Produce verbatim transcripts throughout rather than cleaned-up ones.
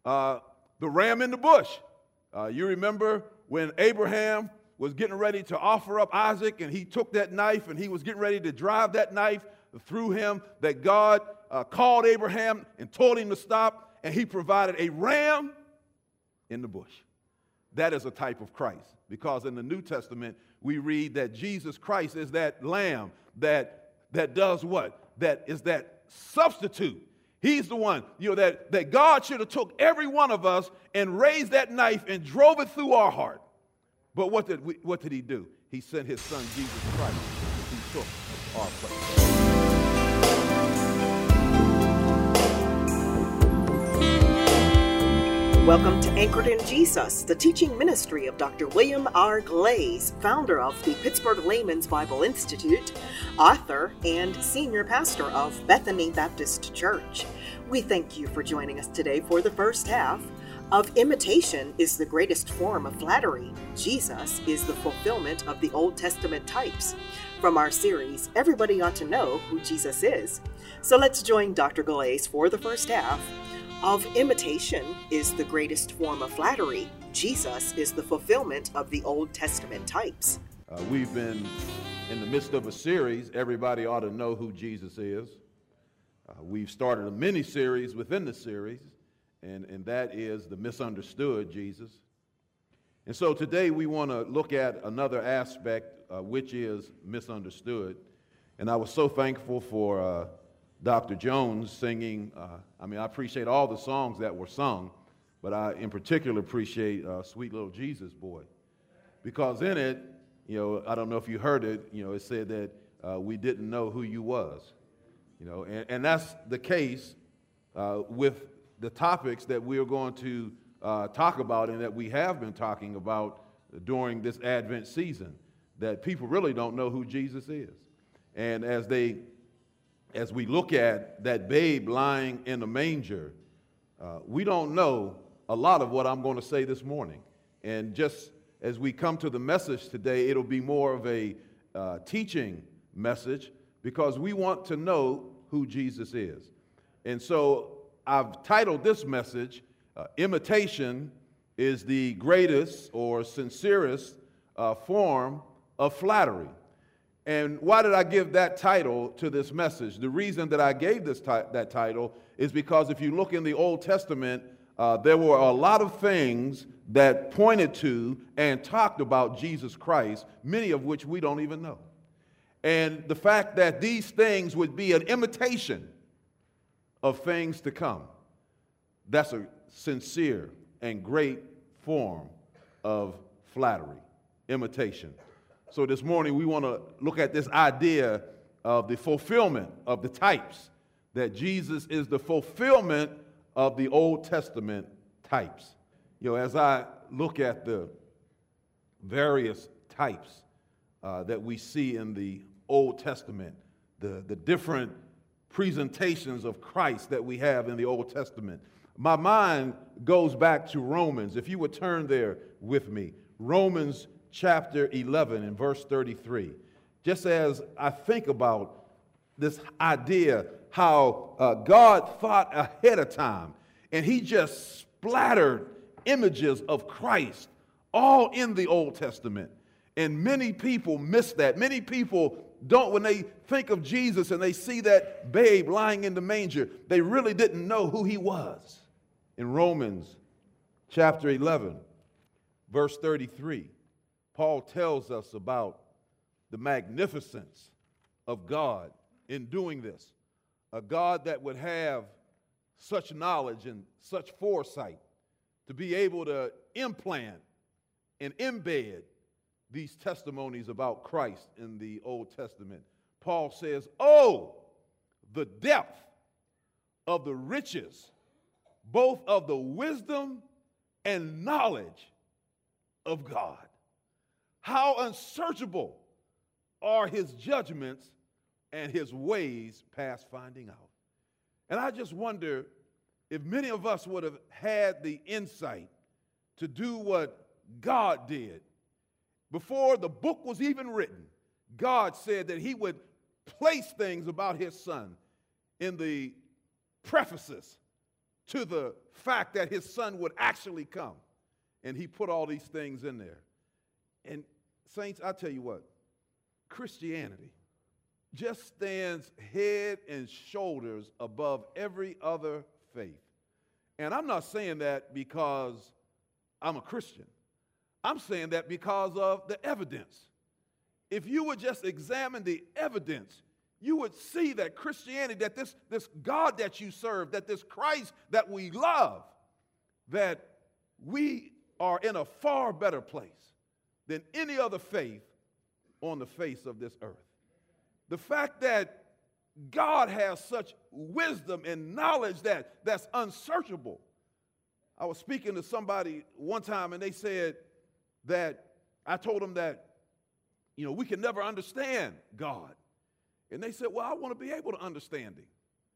uh, the ram in the bush. Uh, you remember when Abraham was getting ready to offer up Isaac, and he took that knife and he was getting ready to drive that knife through him, that God uh, called Abraham and told him to stop, and he provided a ram in the bush. That is a type of Christ, because in the New Testament we read that Jesus Christ is that lamb that that does what? That is that substitute. He's the one, you know, that, that God should have took every one of us and raised that knife and drove it through our heart. But what did we, what did he do? He sent his son Jesus Christ. He took our place. Welcome to Anchored in Jesus, the teaching ministry of Doctor William R. Glaze, founder of the Pittsburgh Layman's Bible Institute, author, and senior pastor of Bethany Baptist Church. We thank you for joining us today for the first half of Imitation is the Greatest Form of Flattery. Jesus is the fulfillment of the Old Testament types. From our series, Everybody Ought to Know Who Jesus Is. So let's join Doctor Glaze for the first half of Imitation is the Greatest Form of Flattery. Jesus is the fulfillment of the Old Testament types. Uh, we've been in the midst of a series, Everybody Ought to Know Who Jesus Is. Uh, we've started a mini-series within the series, and, and that is the Misunderstood Jesus. And so today we want to look at another aspect, uh, which is misunderstood. And I was so thankful for uh, Doctor Jones singing. Uh, I mean, I appreciate all the songs that were sung, but I in particular appreciate uh, Sweet Little Jesus Boy. Because in it, you know, I don't know if you heard it, you know, it said that uh, we didn't know who you was. You know, and, and that's the case uh, with the topics that we're going to uh, talk about and that we have been talking about during this Advent season, that people really don't know who Jesus is. And as they As we look at that babe lying in a manger, uh, we don't know a lot of what I'm going to say this morning. And just as we come to the message today, it'll be more of a uh, teaching message, because we want to know who Jesus is. And so I've titled this message, uh, Imitation is the Greatest or Sincerest uh, Form of Flattery. And why did I give that title to this message? The reason that I gave this ti- that title is because if you look in the Old Testament, uh, there were a lot of things that pointed to and talked about Jesus Christ, many of which we don't even know. And the fact that these things would be an imitation of things to come, that's a sincere and great form of flattery, imitation. So this morning we want to look at this idea of the fulfillment of the types, that Jesus is the fulfillment of the Old Testament types. You know, as I look at the various types uh, that we see in the Old Testament, the, the different presentations of Christ that we have in the Old Testament, my mind goes back to Romans. If you would turn there with me, Romans chapter eleven and verse thirty-three. Just as I think about this idea, how uh, God thought ahead of time, and he just splattered images of Christ all in the Old Testament. And many people miss that. Many people don't, when they think of Jesus and they see that babe lying in the manger, they really didn't know who he was. In Romans chapter eleven, verse thirty-three, Paul tells us about the magnificence of God in doing this. A God that would have such knowledge and such foresight to be able to implant and embed these testimonies about Christ in the Old Testament. Paul says, "Oh, the depth of the riches, both of the wisdom and knowledge of God. How unsearchable are his judgments and his ways past finding out." And I just wonder if many of us would have had the insight to do what God did. Before the book was even written, God said that he would place things about his son in the prefaces to the fact that his son would actually come. And he put all these things in there. And saints, I tell you what, Christianity just stands head and shoulders above every other faith. And I'm not saying that because I'm a Christian. I'm saying that because of the evidence. If you would just examine the evidence, you would see that Christianity, that this, this God that you serve, that this Christ that we love, that we are in a far better place than any other faith on the face of this earth. The fact that God has such wisdom and knowledge that, that's unsearchable. I was speaking to somebody one time and they said that, I told them that, you know, we can never understand God. And they said, well, I want to be able to understand him.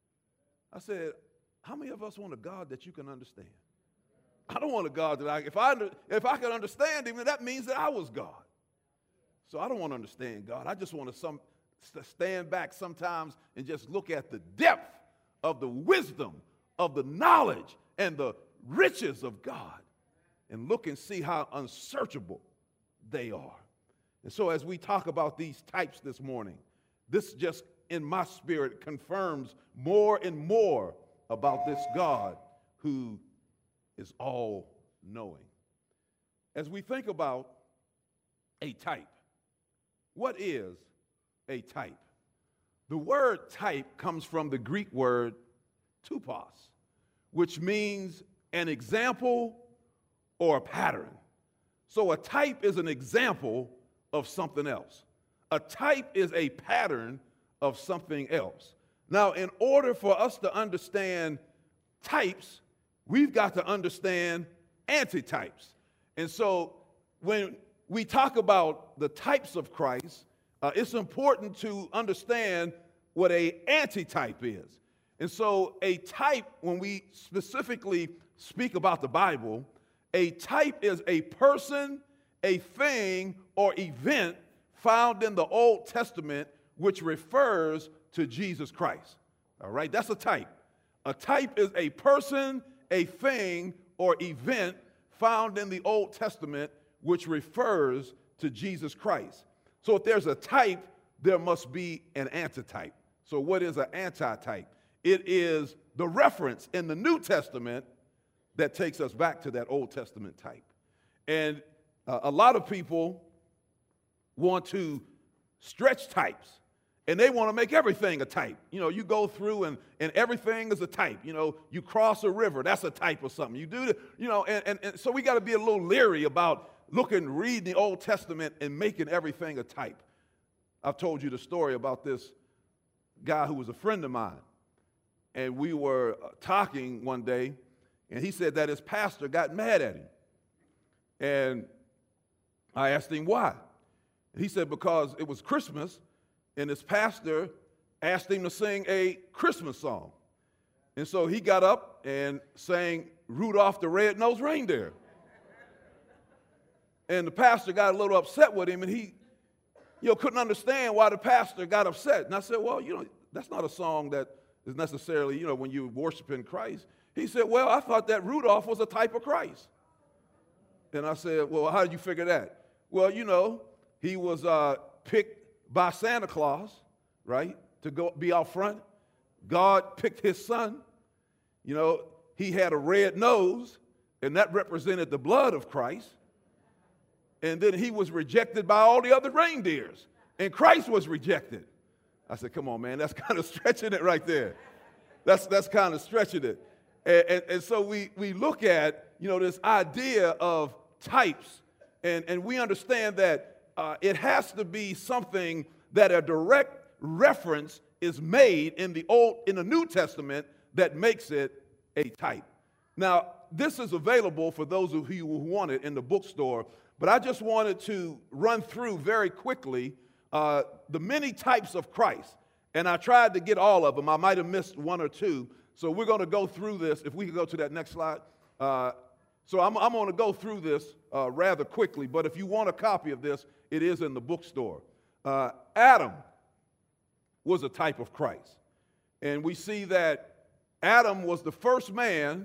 I said, how many of us want a God that you can understand? I don't want a God that I, if I, if I could understand him, then that means that I was God. So I don't want to understand God. I just want to some, stand back sometimes and just look at the depth of the wisdom, of the knowledge, and the riches of God, and look and see how unsearchable they are. And so as we talk about these types this morning, this just in my spirit confirms more and more about this God who is all-knowing. As we think about a type, what is a type? The word type comes from the Greek word tupos, which means an example or a pattern. So a type is an example of something else. A type is a pattern of something else. Now, in order for us to understand types, we've got to understand antitypes. And so when we talk about the types of Christ, uh, it's important to understand what an antitype is. And so a type, when we specifically speak about the Bible, a type is a person, a thing, or event found in the Old Testament which refers to Jesus Christ. All right, that's a type. A type is a person, a thing, or event found in the Old Testament which refers to Jesus Christ. So if there's a type, there must be an antitype. So what is an antitype? It is the reference in the New Testament that takes us back to that Old Testament type. And uh, a lot of people want to stretch types, and they want to make everything a type. You know, you go through and, and everything is a type. You know, you cross a river, that's a type of something. You do the, you know, and, and, and so we got to be a little leery about looking, reading the Old Testament and making everything a type. I've told you the story about this guy who was a friend of mine, and we were talking one day, and he said that his pastor got mad at him. And I asked him why. He said because it was Christmas, and his pastor asked him to sing a Christmas song. And so he got up and sang Rudolph the Red-Nosed Reindeer. And the pastor got a little upset with him, and he, you know, couldn't understand why the pastor got upset. And I said, well, you know, that's not a song that is necessarily, you know, when you're worshiping Christ. He said, well, I thought that Rudolph was a type of Christ. And I said, well, how did you figure that? Well, you know, he was uh, picked by Santa Claus, right, to go be out front. God picked his son. You know, he had a red nose, and that represented the blood of Christ. And then he was rejected by all the other reindeers, and Christ was rejected. I said, come on, man, that's kind of stretching it right there. That's, that's kind of stretching it. And, and, and so we, we look at, you know, this idea of types, and, and we understand that uh, it has to be something that a direct reference is made in the Old, in the New Testament that makes it a type. Now, this is available for those of you who want it in the bookstore, but I just wanted to run through very quickly uh, the many types of Christ. And I tried to get all of them. I might have missed one or two. So we're going to go through this. If we could go to that next slide. Uh, so I'm, I'm going to go through this uh, rather quickly. But if you want a copy of this, it is in the bookstore. Uh, Adam was a type of Christ. And we see that Adam was the first man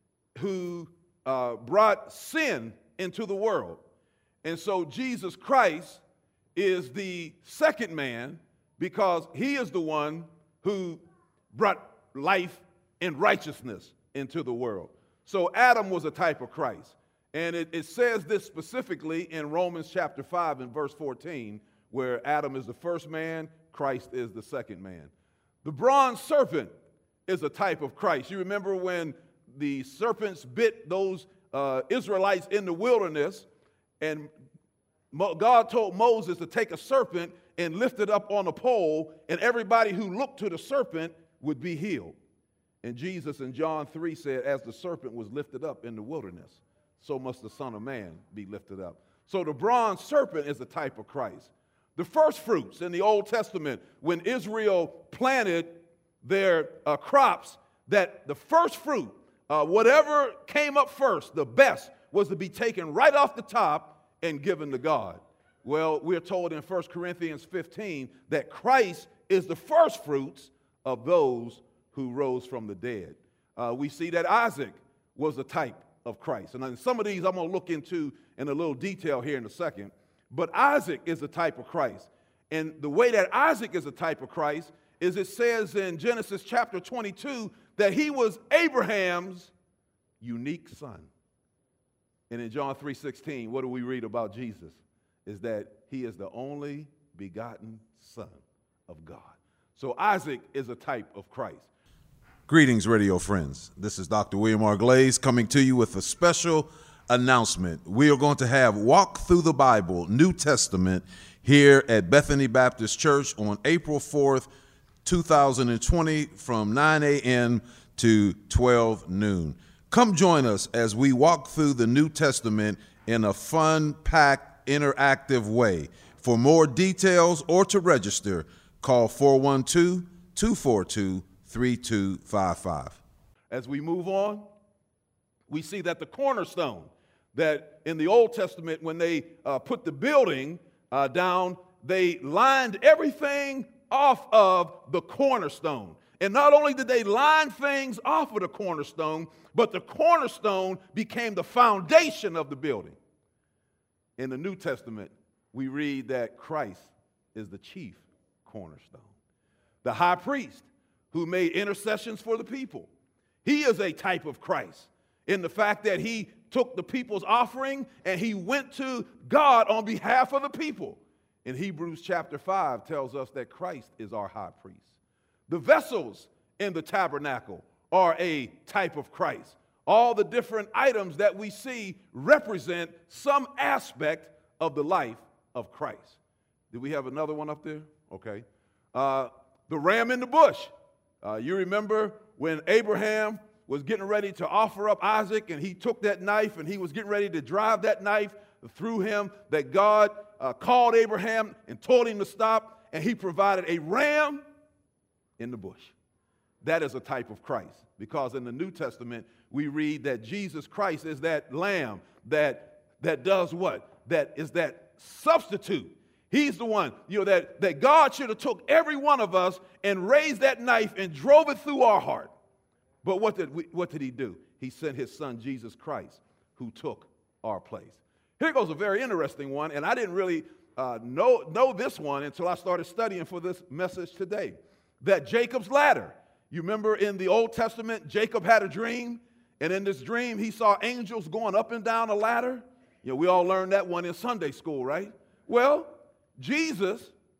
who uh, brought sin into the world. And so Jesus Christ is the second man because he is the one who brought life and righteousness into the world. So Adam was a type of Christ. And it, it says this specifically in Romans chapter five and verse fourteen, where Adam is the first man, Christ is the second man. The bronze serpent is a type of Christ. You remember when the serpents bit those uh, Israelites in the wilderness, and Mo- God told Moses to take a serpent and lift it up on a pole, and everybody who looked to the serpent would be healed. And Jesus in John three said, as the serpent was lifted up in the wilderness, so must the Son of Man be lifted up. So the bronze serpent is a type of Christ. The first fruits in the Old Testament, when Israel planted their uh, crops, that the first fruit, uh, whatever came up first, the best, was to be taken right off the top and given to God. Well, we're told in First Corinthians fifteen that Christ is the first fruits of those who rose from the dead. Uh, we see that Isaac was a type of Christ. And some of these I'm going to look into in a little detail here in a second. But Isaac is a type of Christ. And the way that Isaac is a type of Christ is it says in Genesis chapter twenty-two that he was Abraham's unique son. And in John three sixteen, what do we read about Jesus? Is that he is the only begotten Son of God. So Isaac is a type of Christ. Greetings, radio friends. This is Doctor William R. Glaze coming to you with a special announcement. We are going to have Walk Through the Bible, New Testament, here at Bethany Baptist Church on April fourth, two thousand twenty from nine a.m. to twelve noon. Come join us as we walk through the New Testament in a fun-packed, interactive way. For more details or to register, call four one two, two four two, three two five five. As we move on, we see that the cornerstone, that in the Old Testament, when they uh, put the building uh, down, they lined everything off of the cornerstone. And not only did they line things off of the cornerstone, but the cornerstone became the foundation of the building. In the New Testament, we read that Christ is the chief cornerstone. The high priest who made intercessions for the people, he is a type of Christ in the fact that he took the people's offering and he went to God on behalf of the people. In Hebrews chapter five tells us that Christ is our high priest. The vessels in the tabernacle are a type of Christ. All the different items that we see represent some aspect of the life of Christ. Do we have another one up there? Okay. Uh, the ram in the bush. Uh, you remember when Abraham was getting ready to offer up Isaac, and he took that knife and he was getting ready to drive that knife through him, that God uh, called Abraham and told him to stop, and he provided a ram in the bush. That is a type of Christ, because in the New Testament we read that Jesus Christ is that lamb that that does what? That is that substitute. He's the one, you know, that, that God should have took every one of us and raised that knife and drove it through our heart. But what did we, what did he do? He sent his son Jesus Christ, who took our place. Here goes a very interesting one, and I didn't really uh, know, know this one until I started studying for this message today. That Jacob's ladder. You remember in the Old Testament, Jacob had a dream, and in this dream, he saw angels going up and down a ladder. You know, we all learned that one in Sunday school, right? Well, Jesus,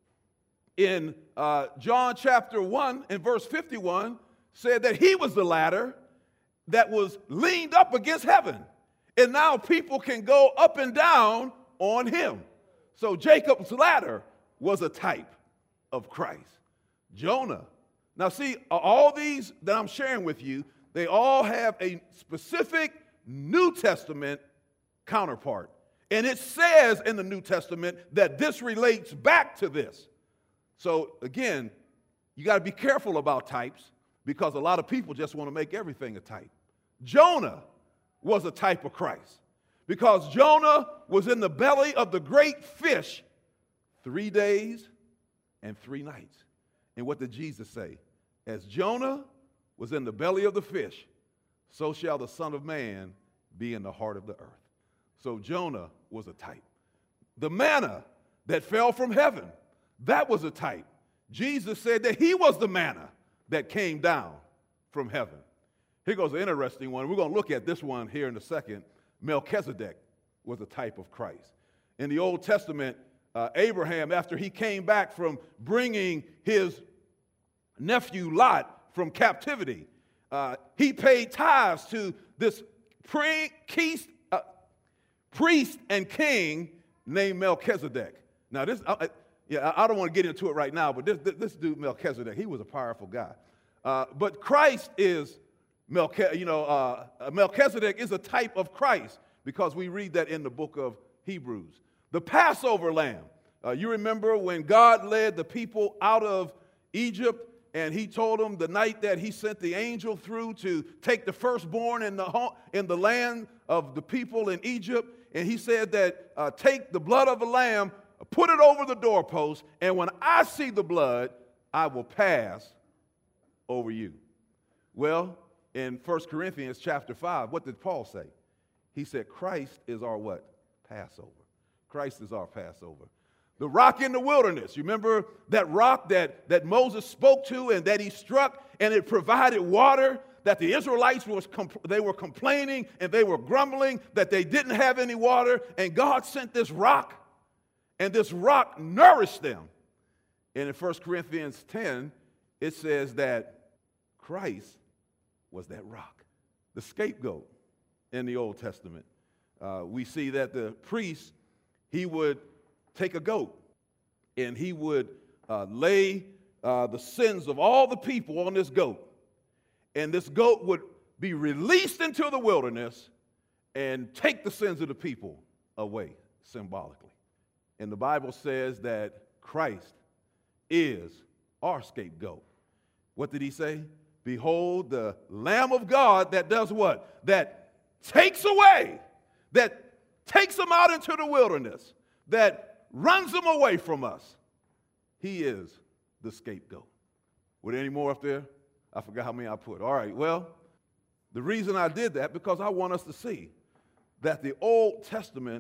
in uh, John chapter one and verse fifty-one, said that he was the ladder that was leaned up against heaven. And now people can go up and down on him. So Jacob's ladder was a type of Christ. Jonah. Now see, all these that I'm sharing with you, they all have a specific New Testament counterpart. And it says in the New Testament that this relates back to this. So again, you got to be careful about types, because a lot of people just want to make everything a type. Jonah was a type of Christ, because Jonah was in the belly of the great fish three days and three nights. And what did Jesus say? As Jonah was in the belly of the fish, so shall the Son of Man be in the heart of the earth. So Jonah was a type. The manna that fell from heaven, that was a type. Jesus said that he was the manna that came down from heaven. Here goes an interesting one. We're going to look at this one here in a second. Melchizedek was a type of Christ. In the Old Testament, uh, Abraham, after he came back from bringing his nephew Lot from captivity, uh, he paid tithes to this pre- priest, uh, priest and king named Melchizedek. Now, this, uh, yeah, I don't want to get into it right now, but this, this dude Melchizedek, he was a powerful guy. Uh, but Christ is, Melch- you know, uh, Melchizedek is a type of Christ because we read that in the book of Hebrews. The Passover lamb. Uh, you remember when God led the people out of Egypt, and he told them the night that he sent the angel through to take the firstborn in the home, in the land of the people in Egypt, and he said that uh, take the blood of a lamb, put it over the doorpost, and when I see the blood, I will pass over you. Well, in First Corinthians chapter five, what did Paul say? He said, Christ is our what? Passover. Christ is our Passover. The rock in the wilderness. You remember that rock that, that Moses spoke to and that he struck, and it provided water, that the Israelites was compl- they were complaining and they were grumbling that they didn't have any water, and God sent this rock, and this rock nourished them. And in First Corinthians ten, it says that Christ was that rock, the scapegoat in the Old Testament. Uh, we see that the priest, he would take a goat and he would uh, lay uh, the sins of all the people on this goat. And this goat would be released into the wilderness and take the sins of the people away symbolically. And the Bible says that Christ is our scapegoat. What did he say? Behold, the Lamb of God that does what? That takes away, that takes them out into the wilderness, that runs them away from us. He is the scapegoat. Were there any more up there? I forgot how many I put. All right, well, the reason I did that, because I want us to see that the Old Testament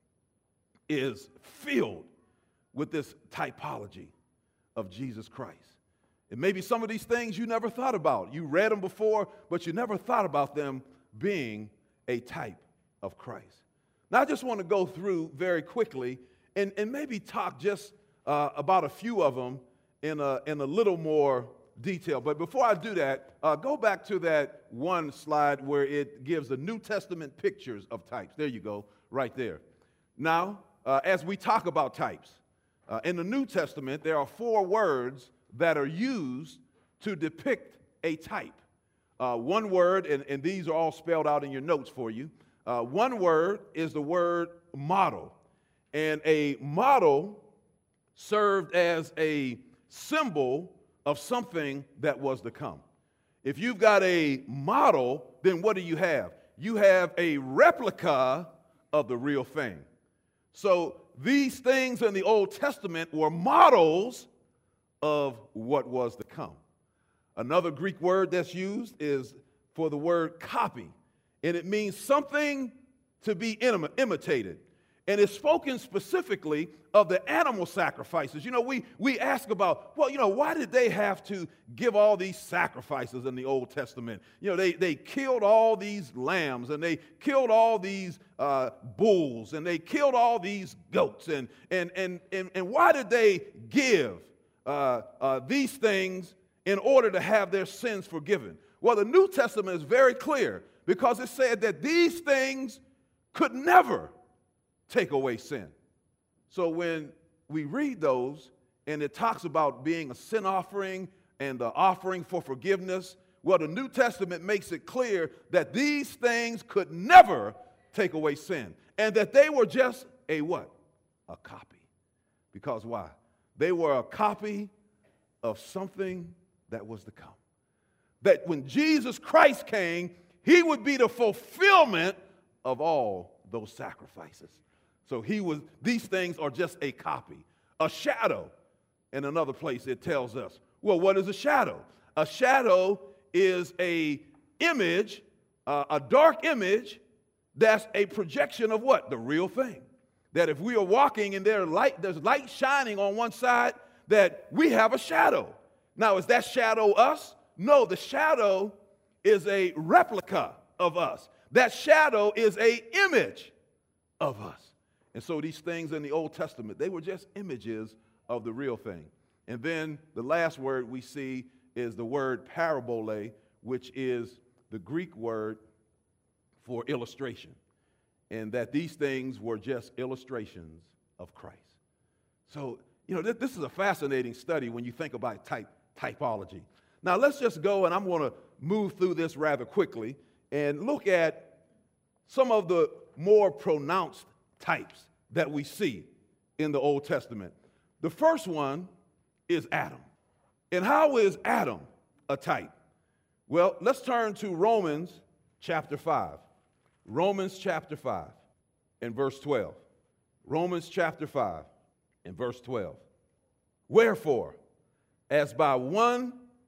is filled with this typology of Jesus Christ. And maybe some of these things you never thought about. You read them before, but you never thought about them being a type of Christ. Now, I just want to go through very quickly and, and maybe talk just uh, about a few of them in a, in a little more detail. But before I do that, uh, go back to that one slide where it gives the New Testament pictures of types. There you go, right there. Now, uh, as we talk about types, uh, in the New Testament, there are four words that are used to depict a type. Uh, one word, and, and these are all spelled out in your notes for you. Uh, one word is the word model. And a model served as a symbol of something that was to come. If you've got a model, then what do you have? You have a replica of the real thing. So these things in the Old Testament were models of what was to come. Another Greek word that's used is for the word copy, and it means something to be im- imitated. And it's spoken specifically of the animal sacrifices. You know, we, we ask about, well, you know, why did they have to give all these sacrifices in the Old Testament? You know, they, they killed all these lambs, and they killed all these uh, bulls, and they killed all these goats. And, and, and, and, and why did they give uh, uh, these things in order to have their sins forgiven? Well, the New Testament is very clear because it said that these things could never take away sin. So when we read those and it talks about being a sin offering and the offering for forgiveness, well, the New Testament makes it clear that these things could never take away sin and that they were just a what? A copy. Because why? They were a copy of something that was to come. That when Jesus Christ came, he would be the fulfillment of all those sacrifices. So he was, these things are just a copy, a shadow. In another place it tells us, well, what is a shadow? A shadow is a image, uh, a dark image that's a projection of what? The real thing. That if we are walking and there's light, there's light shining on one side, that we have a shadow. Now, is that shadow us? No, the shadow is a replica of us. That shadow is an image of us. And so these things in the Old Testament, they were just images of the real thing. And then the last word we see is the word parabole, which is the Greek word for illustration. And that these things were just illustrations of Christ. So, you know, th- this is a fascinating study when you think about type typology. Now, let's just go, and I'm going to move through this rather quickly and look at some of the more pronounced types that we see in the Old Testament. The first one is Adam. And how is Adam a type? Well, let's turn to Romans chapter five. Romans chapter five and verse twelve. Romans chapter five and verse twelve. Wherefore, as by one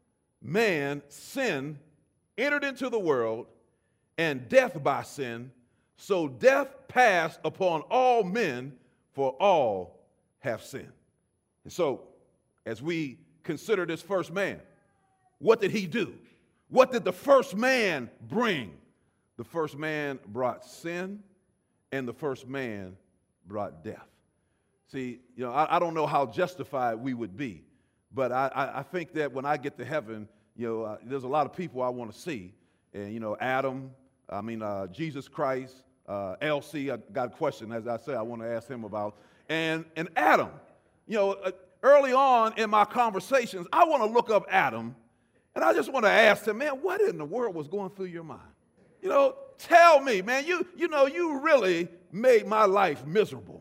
man sin entered into the world, and death by sin, so death passed upon all men, for all have sinned. And so, as we consider this first man, what did he do? What did the first man bring? The first man brought sin, and the first man brought death. See, you know, I, I don't know how justified we would be, but I, I, I think that when I get to heaven, you know, uh, there's a lot of people I want to see. And, you know, Adam, I mean, uh, Jesus Christ, uh, L C, I got a question, as I said, I want to ask him about. And, and Adam, you know, uh, early on in my conversations, I want to look up Adam, and I just want to ask him, man, what in the world was going through your mind? You know, tell me, man, you, you know, you really made my life miserable.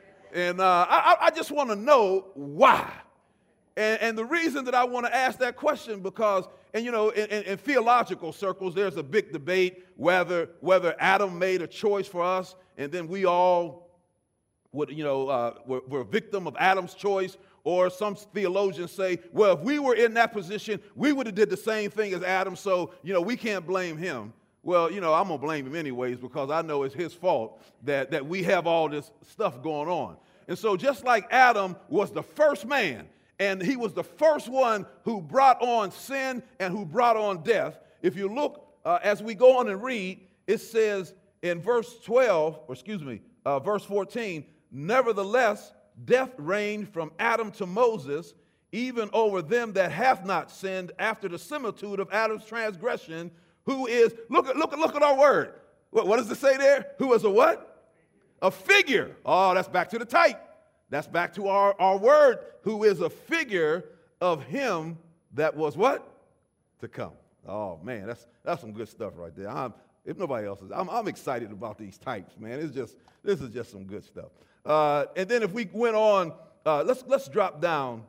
And uh, I, I just want to know why. And, and the reason that I want to ask that question, because, and you know, in, in, in theological circles, there's a big debate whether whether Adam made a choice for us, and then we all would, you know, uh, were, were a victim of Adam's choice. Or some theologians say, well, if we were in that position, we would have did the same thing as Adam, so, you know, we can't blame him. Well, you know, I'm going to blame him anyways, because I know it's his fault that, that we have all this stuff going on. And so just like Adam was the first man, and he was the first one who brought on sin and who brought on death, if you look, uh, as we go on and read, it says in verse twelve, or excuse me, uh, verse fourteen, nevertheless, death reigned from Adam to Moses, even over them that have not sinned, after the similitude of Adam's transgression, who is, look at, look at, look at our word. What, what does it say there? Who is a what? A figure. Oh, that's back to the type. That's back to our, our word, who is a figure of him that was what? To come. Oh, man, that's that's some good stuff right there. I'm, if nobody else is, I'm, I'm excited about these types, man. It's just, this is just some good stuff. Uh, and then if we went on, uh, let's, let's drop down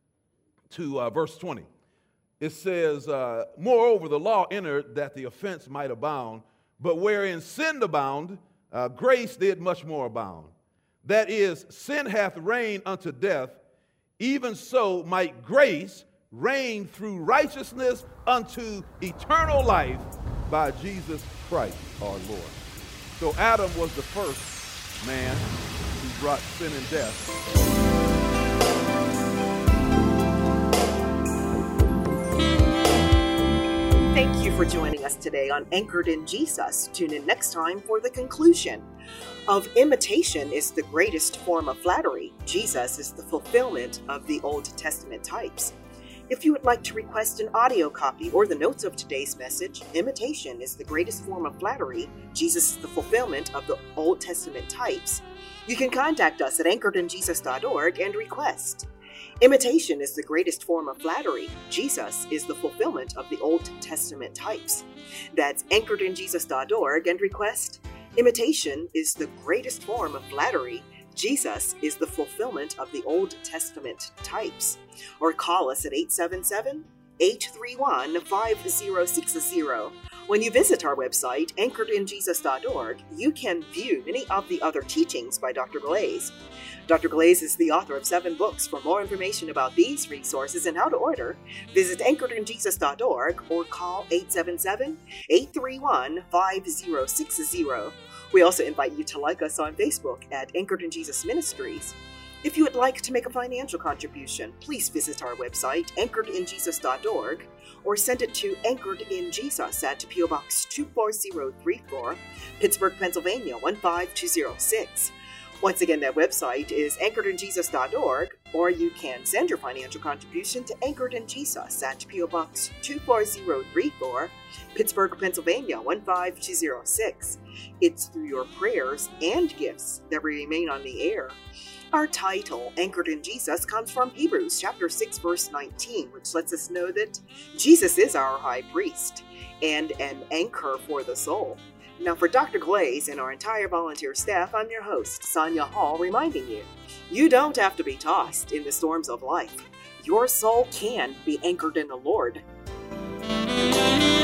to uh, verse twenty. It says, uh, moreover, the law entered that the offense might abound, but wherein sin abounded, uh, grace did much more abound. That is, sin hath reigned unto death, even so might grace reign through righteousness unto eternal life by Jesus Christ our Lord. So Adam was the first man who brought sin and death. Thank you for joining us today on Anchored in Jesus. Tune in next time for the conclusion of imitation is the greatest form of flattery. Jesus is the fulfillment of the Old Testament types. If you would like to request an audio copy or the notes of today's message, imitation is the greatest form of flattery. Jesus is the fulfillment of the Old Testament types. You can contact us at anchored in jesus dot org and request. Imitation is the greatest form of flattery. Jesus is the fulfillment of the Old Testament types. That's anchored in jesus dot org and request. Imitation is the greatest form of flattery. Jesus is the fulfillment of the Old Testament types. Or call us at eight seven seven, eight three one, five zero six zero When you visit our website, anchored in jesus dot org, you can view many of the other teachings by Doctor Glaze. Doctor Glaze is the author of seven books. For more information about these resources and how to order, visit anchored in jesus dot org or call eight seven seven, eight three one, five zero six zero. We also invite you to like us on Facebook at Anchored in Jesus Ministries. If you would like to make a financial contribution, please visit our website, anchored in jesus dot org, or send it to Anchored in Jesus at P O Box two four zero three four, Pittsburgh, Pennsylvania one five two zero six. Once again, that website is anchored in jesus dot org, or you can send your financial contribution to Anchored in Jesus at P O Box two four zero three four, Pittsburgh, Pennsylvania one five two zero six. It's through your prayers and gifts that we remain on the air. Our title, Anchored in Jesus, comes from Hebrews chapter six, verse nineteen, which lets us know that Jesus is our high priest and an anchor for the soul. Now, for Doctor Glaze and our entire volunteer staff, I'm your host, Sonia Hall, reminding you, you don't have to be tossed in the storms of life. Your soul can be anchored in the Lord.